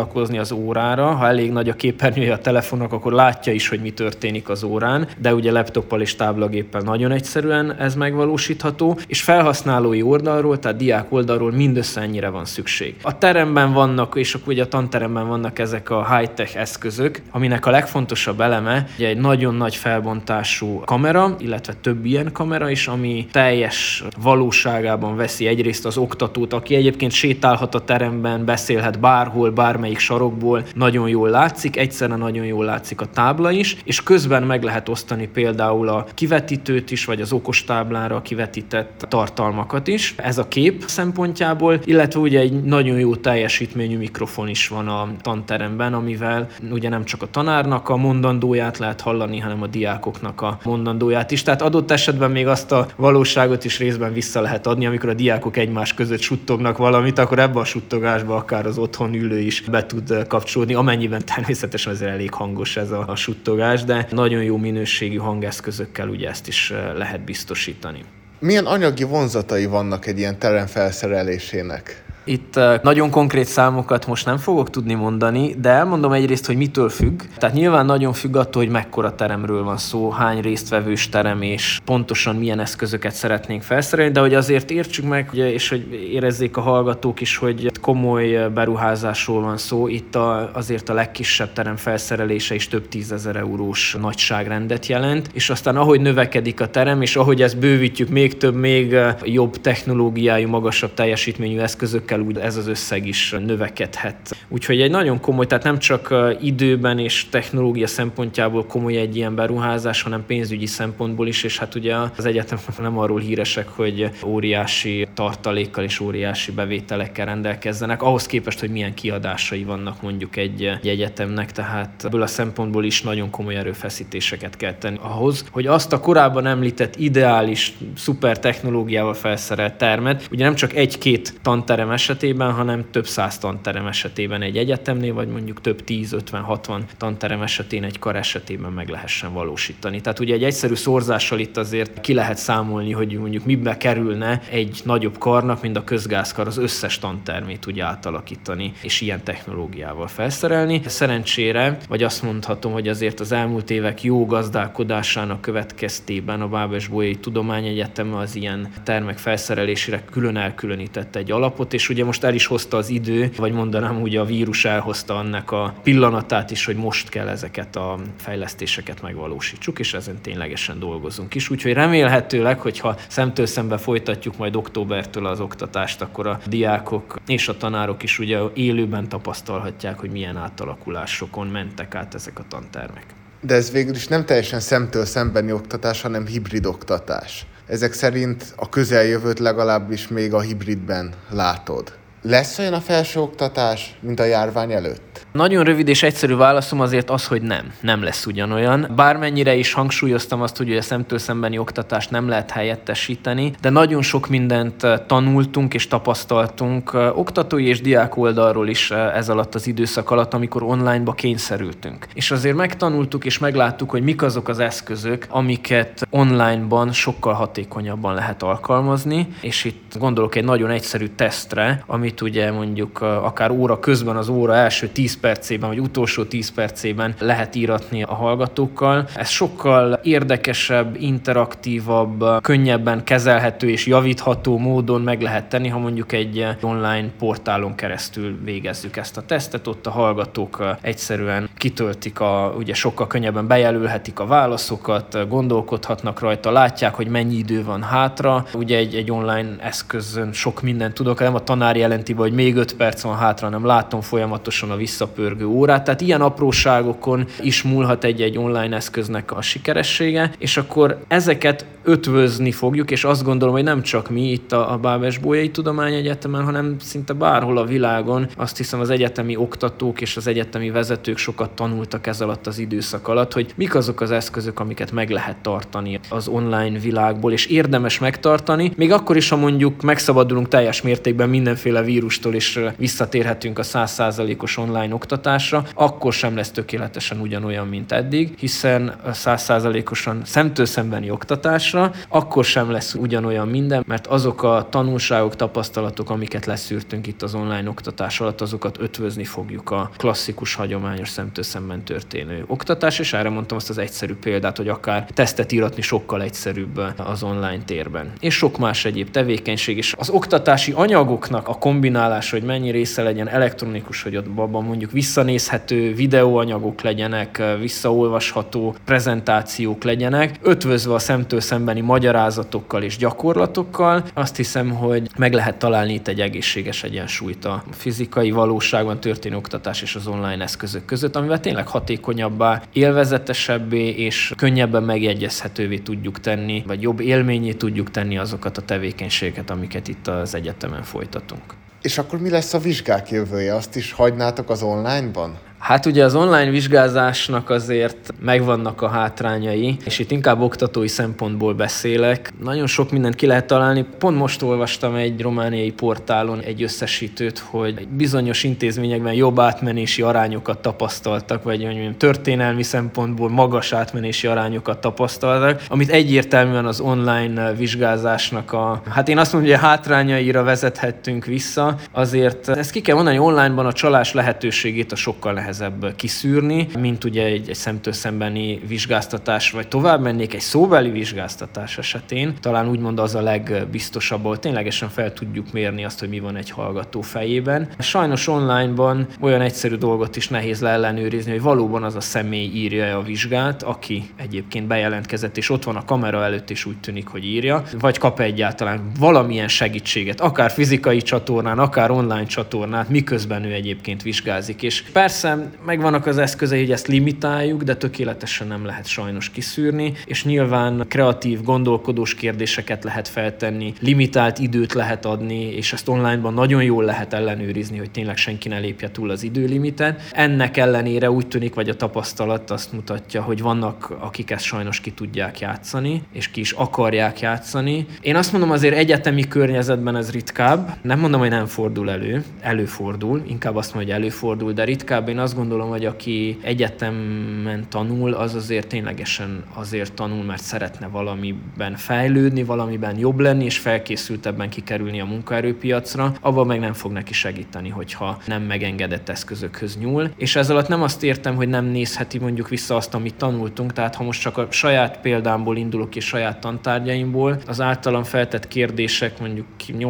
csatlakozni az órára, ha elég nagy a képernyője a telefonnak, akkor látja is, hogy mi történik az órán, de ugye laptoppal és táblagéppel nagyon egyszerűen ez megvalósítható, és felhasználói oldalról, tehát diák oldalról mindössze ennyire van szükség. A teremben vannak, és akkor ugye a tanteremben vannak ezek a high-tech eszközök, aminek a legfontosabb eleme ugye egy nagyon nagy felbontású kamera, illetve több ilyen kamera is, ami teljes valóságában veszi egyrészt az oktatót, aki egyébként sétálhat a teremben, beszélhet bárhol, bármelyik sarokból, nagyon jól látszik, egyszerre nagyon jól látszik a tábla is, és közben meg lehet osztani például a kivetítőt is, vagy az okostáblára kivetített tartalmakat is. Ez a kép szempontjából, illetve ugye egy nagyon jó teljesítményű mikrofon is van a tanteremben, amivel ugye nem csak a tanárnak a mondandóját lehet hallani, hanem a diákoknak a mondandóját is. Tehát adott esetben még azt a valóságot is részben vissza lehet adni, amikor a diákok egymás között suttognak valamit, akkor ebbe a suttogásba akár az otthon ülő is be tud kapcsolódni, amennyiben természetesen azért elég hangos ez a suttogás, de nagyon jó minőségű hangeszközökkel ugye ezt is lehet biztosítani. Milyen anyagi vonzatai vannak egy ilyen terem felszerelésének? Itt nagyon konkrét számokat most nem fogok tudni mondani, de elmondom egyrészt, hogy mitől függ. Tehát nyilván nagyon függ attól, hogy mekkora teremről van szó, hány résztvevős terem, és pontosan milyen eszközöket szeretnénk felszerelni, de hogy azért értsük meg, és hogy érezzék a hallgatók is, hogy komoly beruházásról van szó. Itt azért a legkisebb terem felszerelése is több 10 000 eurós nagyságrendet jelent, és aztán ahogy növekedik a terem, és ahogy ezt bővítjük még több, még jobb technológiájú, magasabb teljesítményű eszközökkel, úgy ez az összeg is növekedhet. Úgyhogy egy nagyon komoly, tehát nem csak időben és technológia szempontjából komoly egy ilyen beruházás, hanem pénzügyi szempontból is, és hát ugye az egyetemek nem arról híresek, hogy óriási tartalékkal és óriási bevételekkel rendelkezzenek, ahhoz képest, hogy milyen kiadásai vannak mondjuk egy egyetemnek, tehát ebből a szempontból is nagyon komoly erőfeszítéseket kell tenni ahhoz, hogy azt a korábban említett ideális, szuper technológiával felszerelt termet, ugye nem csak egy-két tanterem esetében, hanem több 100 tanterem esetében egy egyetemnél, vagy mondjuk több 10-50-60 tanterem esetén egy kar esetében meg lehessen valósítani. Tehát ugye egy egyszerű szorzással itt azért ki lehet számolni, hogy mondjuk mibe kerülne egy nagyobb karnak, mint a közgázkar az összes tantermét ugye átalakítani, és ilyen technológiával felszerelni. Szerencsére, vagy azt mondhatom, hogy azért az elmúlt évek jó gazdálkodásának következtében a Bábes-Bolyai Tudományegyetem az ilyen termek felszerelésére külön elkülönített egy alapot, és ugye most el is hozta az idő, vagy mondanám úgy a vírus elhozta annak a pillanatát is, hogy most kell ezeket a fejlesztéseket megvalósítsuk, és ezen ténylegesen dolgozunk is. Úgyhogy remélhetőleg, hogyha szemtől szembe folytatjuk majd októbertől az oktatást, akkor a diákok és a tanárok is ugye élőben tapasztalhatják, hogy milyen átalakulásokon mentek át ezek a tantermek. De ez végül is nem teljesen szemtől szembeni oktatás, hanem hibrid oktatás. Ezek szerint a közeljövőt legalábbis még a hibridben látod. Lesz olyan a felsőoktatás, mint a járvány előtt? Nagyon rövid és egyszerű válaszom azért az, hogy nem lesz ugyanolyan. Bármennyire is hangsúlyoztam azt, hogy a szemtől szembeni oktatást nem lehet helyettesíteni, de nagyon sok mindent tanultunk és tapasztaltunk oktatói és diák oldalról is ez alatt az időszak alatt, amikor onlineba kényszerültünk. És azért megtanultuk és megláttuk, hogy mik azok az eszközök, amiket onlineban sokkal hatékonyabban lehet alkalmazni, és itt gondolok egy nagyon egyszerű tesztre, amit ugye mondjuk akár óra közben az óra első 10 percében, vagy utolsó 10 percében lehet íratni a hallgatókkal. Ez sokkal érdekesebb, interaktívabb, könnyebben kezelhető és javítható módon meg lehet tenni, ha mondjuk egy online portálon keresztül végezzük ezt a tesztet. Ott a hallgatók egyszerűen kitöltik, ugye sokkal könnyebben bejelölhetik a válaszokat, gondolkodhatnak rajta, látják, hogy mennyi idő van hátra. Ugye egy online eszközön sok mindent tudok, nem a tanár jelenti, hogy még 5 perc van hátra, nem látom folyamatosan a visszapörgő órát. Tehát ilyen apróságokon is múlhat egy online eszköznek a sikeressége, és akkor ezeket ötvözni fogjuk, és azt gondolom, hogy nem csak mi itt a Bábes-Bolyai Tudományegyetemen, hanem szinte bárhol a világon. Azt hiszem, az egyetemi oktatók és az egyetemi vezetők sokat tanultak ez alatt az időszak alatt, hogy mik azok az eszközök, amiket meg lehet tartani az online világból, és érdemes megtartani, még akkor is, ha mondjuk megszabadulunk teljes mértékben mindenféle koronavírustól is visszatérhetünk a 100%-os online oktatásra, akkor sem lesz tökéletesen ugyanolyan, mint eddig, hiszen a 100%-osan szemtől szembeni oktatásra akkor sem lesz ugyanolyan minden, mert azok a tanulságok, tapasztalatok, amiket leszűrtünk itt az online oktatás alatt, azokat ötvözni fogjuk a klasszikus, hagyományos szemtől szemben történő oktatás, és erre mondtam azt az egyszerű példát, hogy akár tesztet íratni sokkal egyszerűbb az online térben. És sok más egyéb tevékenység, és az oktatási anyagoknak a kombinálása, hogy mennyi része legyen elektronikus, hogy abban mondjuk visszanézhető videóanyagok legyenek, visszaolvasható prezentációk legyenek, ötvözve a szemtől szembeni magyarázatokkal és gyakorlatokkal, azt hiszem, hogy meg lehet találni itt egy egészséges egyensúlyt a fizikai valóságban történő oktatás és az online eszközök között, amivel tényleg hatékonyabbá, élvezetesebbé és könnyebben megjegyezhetővé tudjuk tenni, vagy jobb élményé tudjuk tenni azokat a tevékenységeket, amiket itt az egyetemen folytatunk. És akkor mi lesz a vizsgák jövője? Azt is hagynátok az online-ban? Hát ugye az online vizsgázásnak azért megvannak a hátrányai, és itt inkább oktatói szempontból beszélek. Nagyon sok mindent ki lehet találni. Pont most olvastam egy romániai portálon egy összesítőt, hogy bizonyos intézményekben jobb átmenési arányokat tapasztaltak, vagy mondjam, történelmi szempontból magas átmenési arányokat tapasztaltak, amit egyértelműen az online vizsgázásnak hát én azt mondom, hogy a hátrányaira vezethettünk vissza. Azért ezt ki kell mondani, hogy onlineban a csalás lehetőségét a sokkal nehezebb kiszűrni, mint ugye egy szemtől szembeni vizsgáztatás, vagy tovább mennék egy szóbeli vizsgáztatás esetén. Talán úgymond az a legbiztosabb, ahol ténylegesen fel tudjuk mérni azt, hogy mi van egy hallgató fejében. Sajnos onlineban olyan egyszerű dolgot is nehéz leellenőrizni, hogy valóban az a személy írja a vizsgát, aki egyébként bejelentkezett, és ott van a kamera előtt, és úgy tűnik, hogy írja, vagy kap egyáltalán valamilyen segítséget, akár fizikai csatornán, akár online csatornán, miközben ő egyébként vizsgázik. És persze megvannak az eszközei, hogy ezt limitáljuk, de tökéletesen nem lehet sajnos kiszűrni, és nyilván kreatív, gondolkodós kérdéseket lehet feltenni, limitált időt lehet adni, és ezt onlineban nagyon jól lehet ellenőrizni, hogy tényleg senki ne lépje túl az időlimitet. Ennek ellenére úgy tűnik, vagy a tapasztalat azt mutatja, hogy vannak, akik ezt sajnos ki tudják játszani, és ki is akarják játszani. Én azt mondom, azért egyetemi környezetben ez ritkább. Nem mondom, hogy nem fordul elő. Előfordul, inkább azt mondom, hogy előfordul, de ritkább. Én azt gondolom, hogy aki egyetemen tanul, az azért ténylegesen azért tanul, mert szeretne valamiben fejlődni, valamiben jobb lenni, és felkészültebben kikerülni a munkaerőpiacra. Abban meg nem fog neki segíteni, hogyha nem megengedett eszközökhöz nyúl. És ezzel alatt nem azt értem, hogy nem nézheti mondjuk vissza azt, amit tanultunk, tehát ha most csak a saját példámból indulok és saját tantárgyaimból, az általam feltett kérdések mondjuk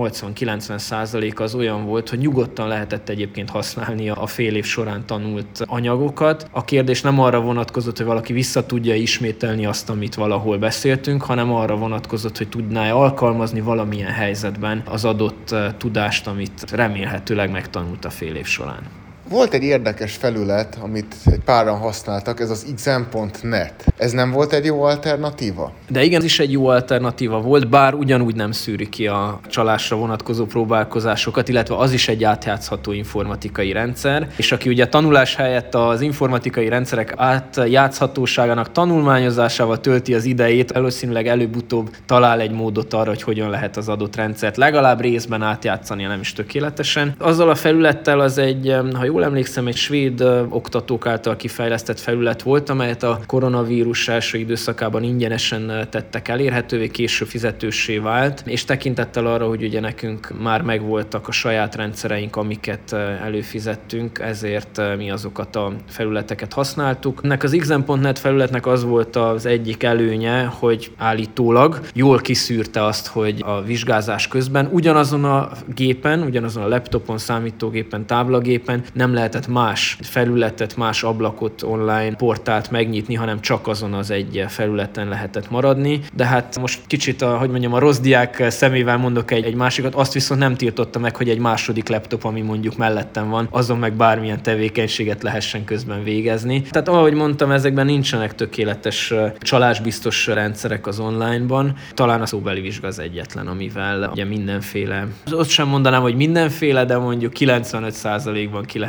80-90% az olyan volt, hogy nyugodtan lehetett egyébként használni a fél év során tanult anyagokat. A kérdés nem arra vonatkozott, hogy valaki vissza tudja ismételni azt, amit valahol beszéltünk, hanem arra vonatkozott, hogy tudná alkalmazni valamilyen helyzetben az adott tudást, amit remélhetőleg megtanult a fél év során. Volt egy érdekes felület, amit egy páran használtak, ez az exam.net. Ez nem volt egy jó alternatíva? De igen, ez is egy jó alternatíva volt, bár ugyanúgy nem szűri ki a csalásra vonatkozó próbálkozásokat, illetve az is egy átjátszható informatikai rendszer, és aki ugye tanulás helyett az informatikai rendszerek átjátszhatóságának tanulmányozásával tölti az idejét, valószínűleg előbb-utóbb talál egy módot arra, hogy hogyan lehet az adott rendszert legalább részben átjátszani, nem is tökéletesen. Azzal a felülettel az egy, ha jól emlékszem, egy svéd oktatók által kifejlesztett felület volt, amelyet a koronavírus első időszakában ingyenesen tettek elérhetővé, később fizetőssé vált, és tekintettel arra, hogy ugye nekünk már megvoltak a saját rendszereink, amiket előfizettünk, ezért mi azokat a felületeket használtuk. Ennek az exam.net felületnek az volt az egyik előnye, hogy állítólag jól kiszűrte azt, hogy a vizsgázás közben ugyanazon a gépen, ugyanazon a laptopon, számítógépen, táblagépen nem lehetett más felületet, más ablakot, online portált megnyitni, hanem csak azon az egy felületen lehetett maradni. De hát most kicsit a rossz diák szemével mondok egy másikat, azt viszont nem tiltotta meg, hogy egy második laptop, ami mondjuk mellettem van, azon meg bármilyen tevékenységet lehessen közben végezni. Tehát ahogy mondtam, ezekben nincsenek tökéletes csalásbiztos rendszerek az onlineban. Talán a szóbeli vizsga az egyetlen, amivel ugye mindenféle, ott sem mondanám, hogy mindenféle, de mondjuk 95%-ban ki lehet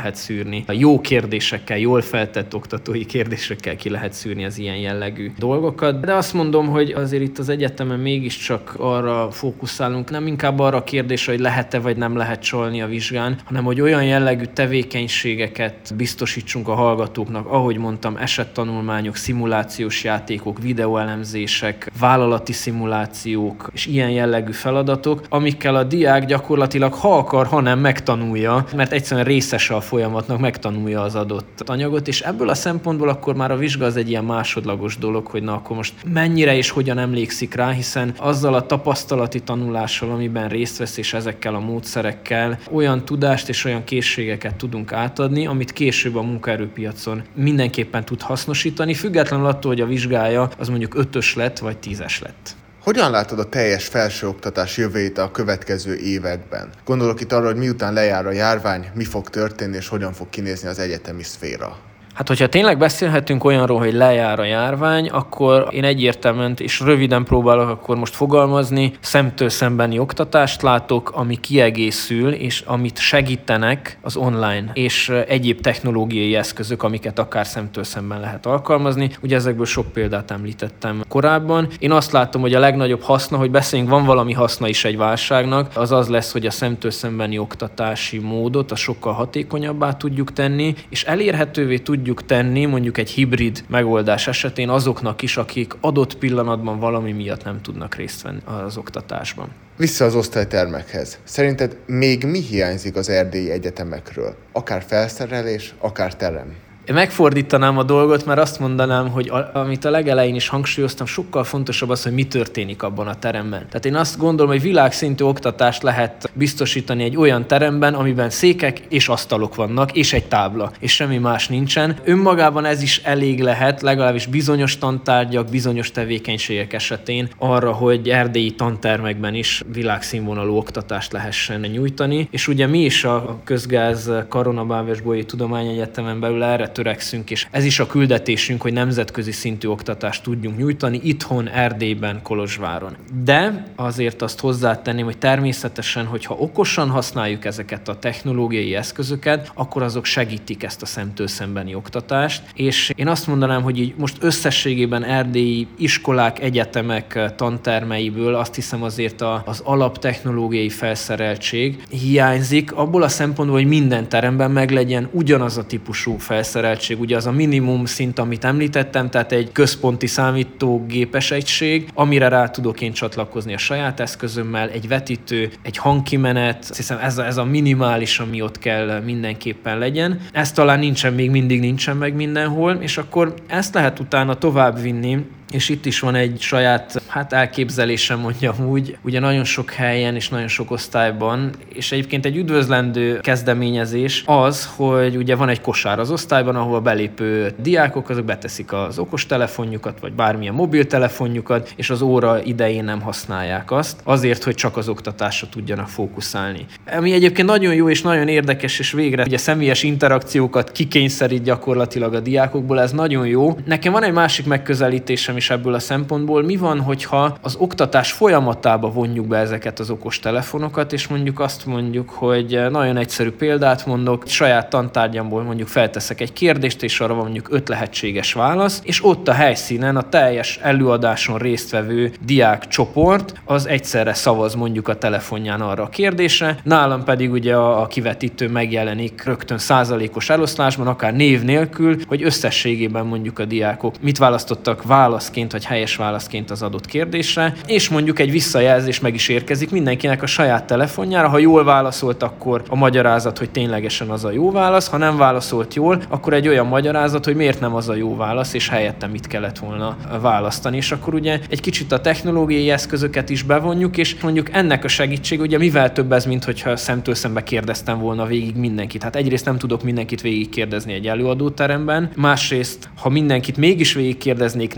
lehet szűrni. A jó kérdésekkel, jól feltett oktatói kérdésekkel ki lehet szűrni az ilyen jellegű dolgokat. De azt mondom, hogy azért itt az egyetemen mégiscsak arra fókuszálunk, nem inkább arra a kérdésre, hogy lehet-e vagy nem lehet csalni a vizsgán, hanem hogy olyan jellegű tevékenységeket biztosítsunk a hallgatóknak, ahogy mondtam, esettanulmányok, szimulációs játékok, videóelemzések, vállalati szimulációk és ilyen jellegű feladatok, amikkel a diák gyakorlatilag ha akar, ha nem megtanulja, mert egyszerűen részese a folyamatnak, megtanulja az adott anyagot, és ebből a szempontból akkor már a vizsga az egy ilyen másodlagos dolog, hogy na akkor most mennyire és hogyan emlékszik rá, hiszen azzal a tapasztalati tanulással, amiben részt vesz, és ezekkel a módszerekkel olyan tudást és olyan készségeket tudunk átadni, amit később a munkaerőpiacon mindenképpen tud hasznosítani, függetlenül attól, hogy a vizsgája az mondjuk 5-ös lett, vagy 10-es lett. Hogyan látod a teljes felsőoktatás jövőjét a következő években? Gondolok itt arra, hogy miután lejár a járvány, mi fog történni, és hogyan fog kinézni az egyetemi szféra? Hát, hogyha tényleg beszélhetünk olyanról, hogy lejár a járvány, akkor én egyértelműen és röviden próbálok akkor most fogalmazni, szemtől szembeni oktatást látok, ami kiegészül, és amit segítenek az online és egyéb technológiai eszközök, amiket akár szemtől szemben lehet alkalmazni. Ugye ezekből sok példát említettem korábban. Én azt látom, hogy a legnagyobb haszna, hogy beszéljünk, van valami haszna is egy válságnak, az lesz, hogy a szemtől szembeni oktatási módot a sokkal hatékonyabbá tudjuk tenni, és elérhetővé tudjuk tenni mondjuk egy hibrid megoldás esetén azoknak is, akik adott pillanatban valami miatt nem tudnak részt venni az oktatásban. Vissza az osztálytermekhez. Szerinted még mi hiányzik az erdélyi egyetemekről? Akár felszerelés, akár terem? Én megfordítanám a dolgot, mert azt mondanám, hogy amit a legelején is hangsúlyoztam, sokkal fontosabb az, hogy mi történik abban a teremben. Tehát én azt gondolom, hogy világszintű oktatást lehet biztosítani egy olyan teremben, amiben székek és asztalok vannak, és egy tábla, és semmi más nincsen. Önmagában ez is elég lehet, legalábbis bizonyos tantárgyak, bizonyos tevékenységek esetén arra, hogy erdélyi tantermekben is világszínvonalú oktatást lehessen nyújtani. És ugye mi is a Közgáz Karona Bábes-Bolyai Tudományegyetemen belül erre törekszünk, és ez is a küldetésünk, hogy nemzetközi szintű oktatást tudjunk nyújtani itthon, Erdélyben, Kolozsváron. De azért azt hozzátenném, hogy természetesen, hogyha okosan használjuk ezeket a technológiai eszközöket, akkor azok segítik ezt a szemtől szembeni oktatást, és én azt mondanám, hogy így most összességében erdélyi iskolák, egyetemek tantermeiből azt hiszem azért az alaptechnológiai felszereltség hiányzik, abból a szempontból, hogy minden teremben meglegyen ugyanaz a típusú felszereltség, ugye az a minimum szint, amit említettem, tehát egy központi számítógépes egység, amire rá tudok én csatlakozni a saját eszközömmel, egy vetítő, egy hangkimenet, azt hiszem ez a minimális, ami ott kell mindenképpen legyen. Ez talán még mindig nincsen meg mindenhol, és akkor ezt lehet utána tovább vinni, és itt is van egy saját elképzelésem, mondjam úgy, ugye nagyon sok helyen és nagyon sok osztályban, és egyébként egy üdvözlendő kezdeményezés az, hogy ugye van egy kosár az osztályban, ahol belépő diákok, azok beteszik az okostelefonjukat, vagy bármilyen mobiltelefonjukat, és az óra idején nem használják azt, azért, hogy csak az oktatásra tudjanak fókuszálni. Ami egyébként nagyon jó és nagyon érdekes, és végre ugye személyes interakciókat kikényszerít gyakorlatilag a diákokból, ez nagyon jó. Nekem van egy másik megközelítésem is ebből a szempontból, mi van, hogyha az oktatás folyamatába vonjuk be ezeket az okostelefonokat, és azt mondjuk, hogy nagyon egyszerű példát mondok, saját tantárgyamból mondjuk felteszek egy kérdést, és arra van mondjuk 5 lehetséges válasz, és ott a helyszínen a teljes előadáson résztvevő diákcsoport az egyszerre szavaz mondjuk a telefonján arra a kérdésre, nálam pedig ugye a kivetítő megjelenik rögtön százalékos eloszlásban, akár név nélkül, hogy összességében mondjuk a diákok mit választottak válaszként, vagy helyes válaszként az adott kérdésre, és mondjuk egy visszajelzés meg is érkezik mindenkinek a saját telefonjára, ha jól válaszolt, akkor a magyarázat, hogy ténylegesen az a jó válasz, ha nem válaszolt jól, akkor egy olyan magyarázat, hogy miért nem az a jó válasz, és helyette mit kellett volna választani. És akkor ugye egy kicsit a technológiai eszközöket is bevonjuk, és mondjuk ennek a segítség, ugye mivel több ez, mint hogyha szemtől szembe kérdeztem volna végig mindenkit. Hát egyrészt nem tudok mindenkit végigkérdezni egy előadóteremben, másrészt, ha mindenkit mégis végigkérdeznék nem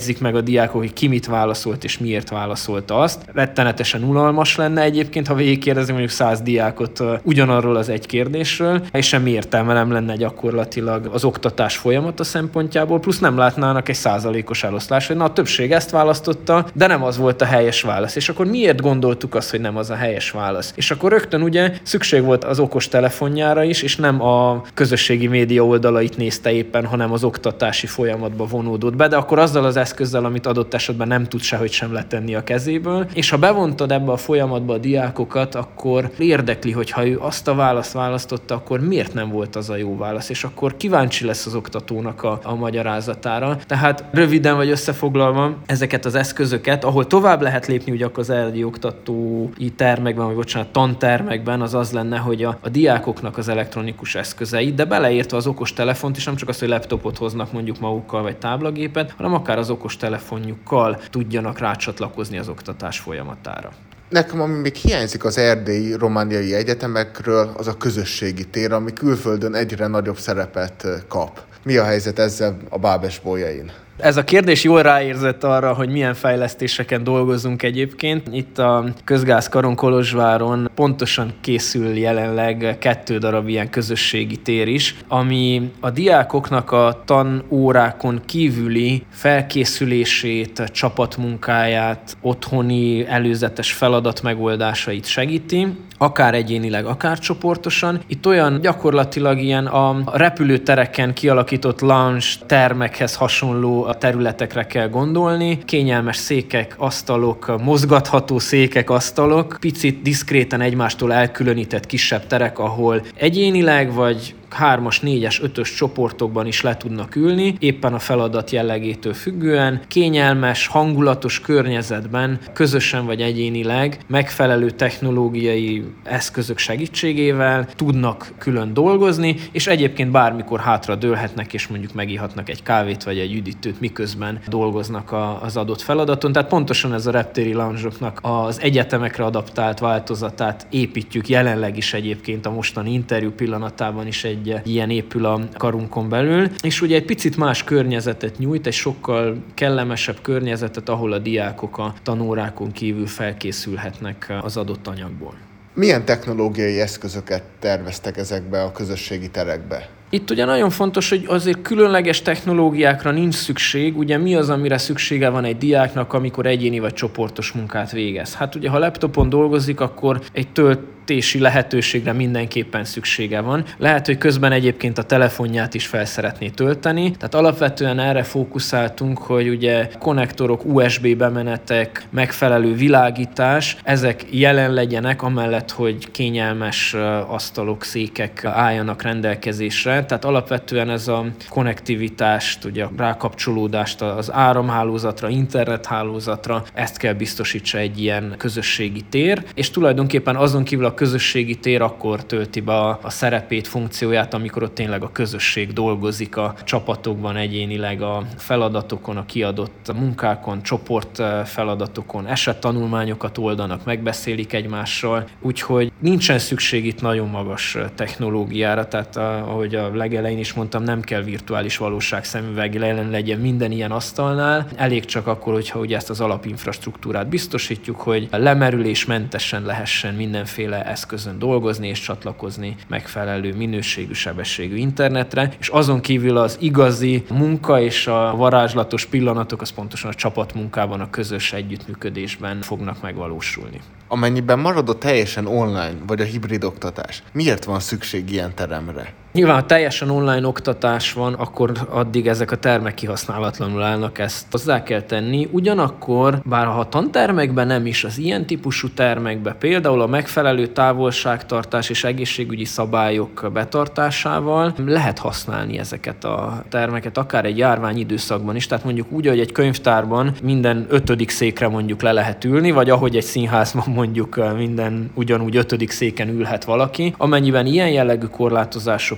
jegyzik meg a diákok, hogy ki mit válaszolt és miért válaszolta azt. Rettenetesen unalmas lenne egyébként, ha végigkérdezni mondjuk 100 diákot ugyanarról az egy kérdésről, és semmi értelme nem lenne gyakorlatilag az oktatás folyamata szempontjából, plusz nem látnának egy 100%-os eloszlás, hogy a többség ezt választotta, de nem az volt a helyes válasz. És akkor miért gondoltuk azt, hogy nem az a helyes válasz? És akkor rögtön ugye szükség volt az okos telefonjára is, és nem a közösségi média oldalait nézte éppen, hanem az oktatási folyamatba vonódott be, de akkor azzal az eszközzel, amit adott esetben nem tud sehogy sem letenni a kezéből. És ha bevontad ebbe a folyamatba a diákokat, akkor érdekli, hogy ha ő azt a választ választotta, akkor miért nem volt az a jó válasz, és akkor kíváncsi lesz az oktatónak a magyarázatára. Tehát röviden vagy összefoglalva ezeket az eszközöket, ahol tovább lehet lépni ugye az eredeti oktatói termekben, vagy tantermekben, az lenne, hogy a diákoknak az elektronikus eszközeit, de beleértve az okos telefont is, nem csak az, hogy laptopot hoznak mondjuk magukkal, vagy táblagépet, hanem akár az okos telefonjukkal tudjanak rácsatlakozni az oktatás folyamatára. Nekem, ami még hiányzik az erdélyi, romániai egyetemekről, az a közösségi tér, ami külföldön egyre nagyobb szerepet kap. Mi a helyzet ezzel a Bábes-Bolyain? Ez a kérdés jól ráérzett arra, hogy milyen fejlesztéseken dolgozunk egyébként. Itt a Közgázkaron Kolozsváron pontosan készül jelenleg 2 darab ilyen közösségi tér is, ami a diákoknak a tanórákon kívüli felkészülését, csapatmunkáját, otthoni előzetes feladat megoldásait segíti, akár egyénileg, akár csoportosan. Itt olyan gyakorlatilag ilyen a repülőtereken kialakított lounge termekhez hasonló területekre kell gondolni. Kényelmes székek, asztalok, mozgatható székek, asztalok, picit diszkréten egymástól elkülönített kisebb terek, ahol egyénileg vagy 3-as, 4-es, 5-ös csoportokban is le tudnak ülni, éppen a feladat jellegétől függően, kényelmes, hangulatos környezetben, közösen vagy egyénileg megfelelő technológiai eszközök segítségével tudnak külön dolgozni, és egyébként bármikor hátra dőlhetnek, és mondjuk megihatnak egy kávét vagy egy üdítőt, miközben dolgoznak az adott feladaton. Tehát pontosan ez a reptéri lounge-oknak az egyetemekre adaptált változatát építjük jelenleg is egyébként, a mostani interjú pillanatában is egy ilyen épül a karunkon belül, és ugye egy picit más környezetet nyújt, egy sokkal kellemesebb környezetet, ahol a diákok a tanórákon kívül felkészülhetnek az adott anyagból. Milyen technológiai eszközöket terveztek ezekbe a közösségi terekbe? Itt ugye nagyon fontos, hogy azért különleges technológiákra nincs szükség. Ugye mi az, amire szüksége van egy diáknak, amikor egyéni vagy csoportos munkát végez? Hát ugye, ha laptopon dolgozik, akkor egy töltési lehetőségre mindenképpen szüksége van. Lehet, hogy közben egyébként a telefonját is fel szeretné tölteni. Tehát alapvetően erre fókuszáltunk, hogy ugye konnektorok, USB bemenetek, megfelelő világítás, ezek jelen legyenek, amellett, hogy kényelmes asztalok, székek álljanak rendelkezésre. Tehát alapvetően ez a konnektivitást, ugye a rákapcsolódást az áramhálózatra, internethálózatra, ezt kell biztosítsa egy ilyen közösségi tér, és tulajdonképpen azon kívül a közösségi tér akkor tölti be a szerepét, funkcióját, amikor ott tényleg a közösség dolgozik a csapatokban, egyénileg a feladatokon, a kiadott munkákon, csoport feladatokon, esettanulmányokat oldanak, megbeszélik egymással, úgyhogy nincsen szükség itt nagyon magas technológiára, tehát ahogy a legelején is mondtam, nem kell virtuális valóság szemüveg jelen legyen minden ilyen asztalnál. Elég csak akkor, hogyha ugye ezt az alapinfrastruktúrát biztosítjuk, hogy lemerülésmentesen lehessen mindenféle eszközön dolgozni és csatlakozni megfelelő minőségű, sebességű internetre, és azon kívül az igazi munka és a varázslatos pillanatok az pontosan a csapatmunkában, a közös együttműködésben fognak megvalósulni. Amennyiben maradott teljesen online, vagy a hibrid oktatás, miért van szükség ilyen teremre? Nyilván, ha teljesen online oktatás van, akkor addig ezek a termek kihasználatlanul állnak, ezt hozzá kell tenni. Ugyanakkor, bár ha a tantermekben nem is, az ilyen típusú termekben, például a megfelelő távolságtartás és egészségügyi szabályok betartásával lehet használni ezeket a termeket, akár egy járványidőszakban is. Tehát mondjuk úgy, hogy egy könyvtárban minden 5. székre mondjuk le lehet ülni, vagy ahogy egy színházban mondjuk minden ugyanúgy 5. széken ülhet valaki. Amennyiben ilyen jellegű korlátozások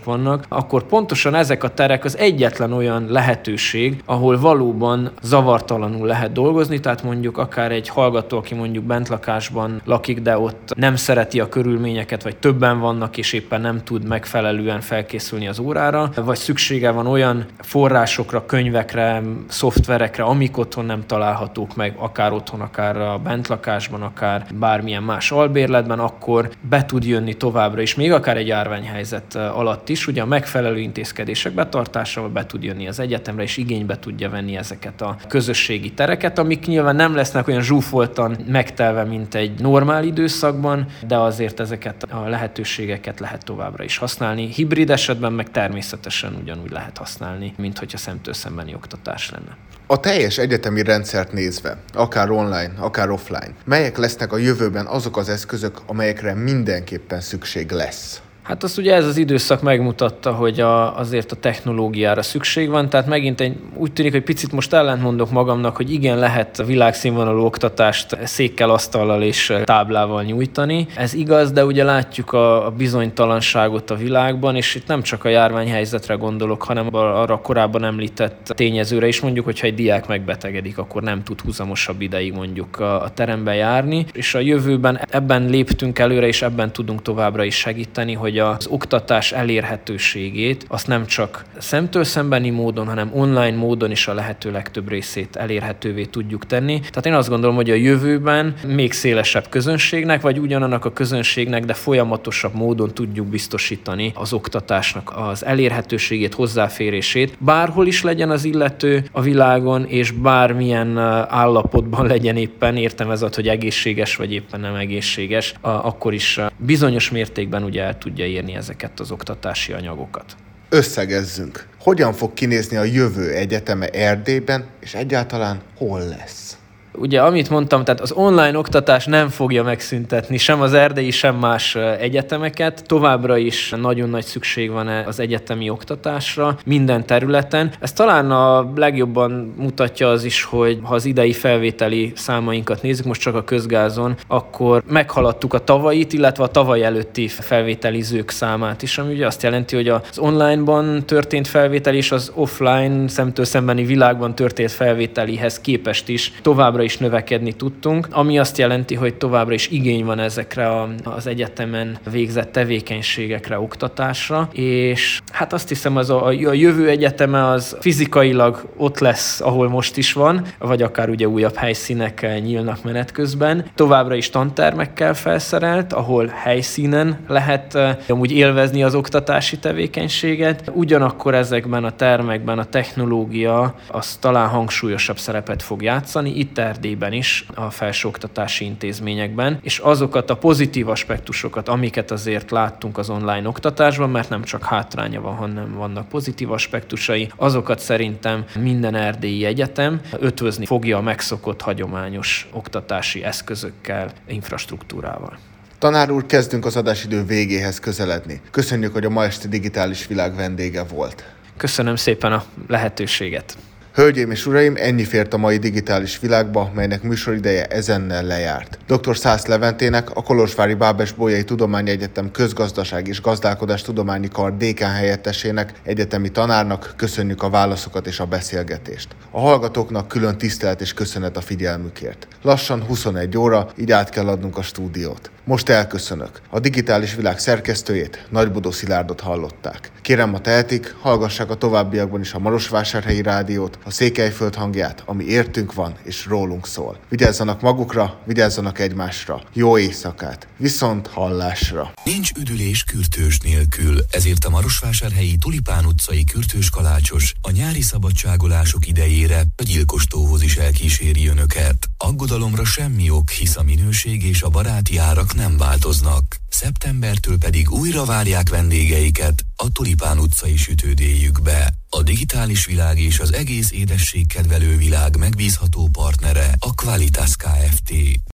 lakások vannak, akkor pontosan ezek a terek az egyetlen olyan lehetőség, ahol valóban zavartalanul lehet dolgozni, tehát mondjuk akár egy hallgató, aki mondjuk bentlakásban lakik, de ott nem szereti a körülményeket, vagy többen vannak, és éppen nem tud megfelelően felkészülni az órára, vagy szüksége van olyan forrásokra, könyvekre, szoftverekre, amik otthon nem találhatók meg, akár otthon, akár a bentlakásban, akár bármilyen más albérletben, akkor be tud jönni továbbra is, még akár egy járványhelyzet alatt is, ugye a megfelelő intézkedések betartásával be tud jönni az egyetemre, és igénybe tudja venni ezeket a közösségi tereket, amik nyilván nem lesznek olyan zsúfoltan megtelve, mint egy normál időszakban, de azért ezeket a lehetőségeket lehet továbbra is használni. Hibrid esetben meg természetesen ugyanúgy lehet használni, mint hogyha szemtől szembeni oktatás lenne. A teljes egyetemi rendszert nézve, akár online, akár offline, melyek lesznek a jövőben azok az eszközök, amelyekre mindenképpen szükség lesz? Hát azt ugye ez az időszak megmutatta, hogy azért a technológiára szükség van, tehát megint úgy tűnik, hogy picit most ellentmondok magamnak, hogy igen, lehet világszínvonalú oktatást székkel, asztallal és táblával nyújtani. Ez igaz, de ugye látjuk a bizonytalanságot a világban, és itt nem csak a járványhelyzetre gondolok, hanem arra korábban említett tényezőre is, mondjuk, hogyha egy diák megbetegedik, akkor nem tud húzamosabb ideig mondjuk a teremben járni, és a jövőben ebben léptünk előre, és ebben tudunk továbbra is segíteni, hogy az oktatás elérhetőségét azt nem csak szemtől szembeni módon, hanem online módon is a lehető legtöbb részét elérhetővé tudjuk tenni. Tehát én azt gondolom, hogy a jövőben még szélesebb közönségnek, vagy ugyanannak a közönségnek, de folyamatosabb módon tudjuk biztosítani az oktatásnak az elérhetőségét, hozzáférését. Bárhol is legyen az illető a világon, és bármilyen állapotban legyen éppen, értem ez hogy egészséges, vagy éppen nem egészséges, akkor is bizonyos mértékben ugye el tudja érni ezeket az oktatási anyagokat. Összegezzünk. Hogyan fog kinézni a jövő egyeteme Erdélyben, és egyáltalán hol lesz? Ugye, amit mondtam, tehát az online oktatás nem fogja megszüntetni sem az erdélyi, sem más egyetemeket. Továbbra is nagyon nagy szükség van az egyetemi oktatásra minden területen. Ez talán a legjobban mutatja az is, hogy ha az idei felvételi számainkat nézzük, most csak a közgázon, akkor meghaladtuk a tavalyit, illetve a tavaly előtti felvételizők számát is, ami ugye azt jelenti, hogy az online-ban történt felvétel és az offline, szemtől szembeni világban történt felvételihez képest is továbbra is növekedni tudtunk, ami azt jelenti, hogy továbbra is igény van ezekre az egyetemen végzett tevékenységekre, oktatásra, és hát azt hiszem, a jövő egyeteme az fizikailag ott lesz, ahol most is van, vagy akár ugye újabb helyszínek nyílnak menet közben. Továbbra is tantermekkel felszerelt, ahol helyszínen lehet amúgy élvezni az oktatási tevékenységet. Ugyanakkor ezekben a termekben a technológia az talán hangsúlyosabb szerepet fog játszani, itt Erdélyben is, a felsőoktatási intézményekben, és azokat a pozitív aspektusokat, amiket azért láttunk az online oktatásban, mert nem csak hátránya van, hanem vannak pozitív aspektusai, azokat szerintem minden erdélyi egyetem ötvözni fogja a megszokott hagyományos oktatási eszközökkel, infrastruktúrával. Tanár úr, kezdünk az adásidő végéhez közeledni. Köszönjük, hogy a ma esti Digitális Világ vendége volt. Köszönöm szépen a lehetőséget. Hölgyeim és uraim, ennyi fért a mai Digitális Világba, melynek műsorideje ezennel lejárt. Dr. Szász Leventének, a Kolozsvári Bábes-Bolyai Tudományegyetem Közgazdaság és Gazdálkodás Tudományi Kar dékán helyettesének, egyetemi tanárnak köszönjük a válaszokat és a beszélgetést. A hallgatóknak külön tisztelet és köszönet a figyelmükért. Lassan 21 óra, így át kell adnunk a stúdiót. Most elköszönök. A Digitális Világ szerkesztőjét, Nagybodó Szilárdot hallották. Kérem, ha tehetik, hallgassák a továbbiakban is a Marosvásárhelyi Rádiót, a Székelyföld hangját, ami értünk van és rólunk szól. Vigyázzanak magukra, vigyázzanak egymásra. Jó éjszakát! Viszont hallásra! Nincs üdülés kürtős nélkül, ezért a Marosvásárhelyi Tulipán utcai kürtős kalácsos a nyári szabadságolások idejére a Gyilkostóhoz is elkíséri önöket. Aggodalomra semmi ok, hisz a minőség és a baráti árak nem változnak. Szeptembertől pedig újra várják vendégeiket a Tulipán utcai sütődéjükbe. A digitális világ és az egész édességkedvelő világ megbízható partnere a Qualitas Kft.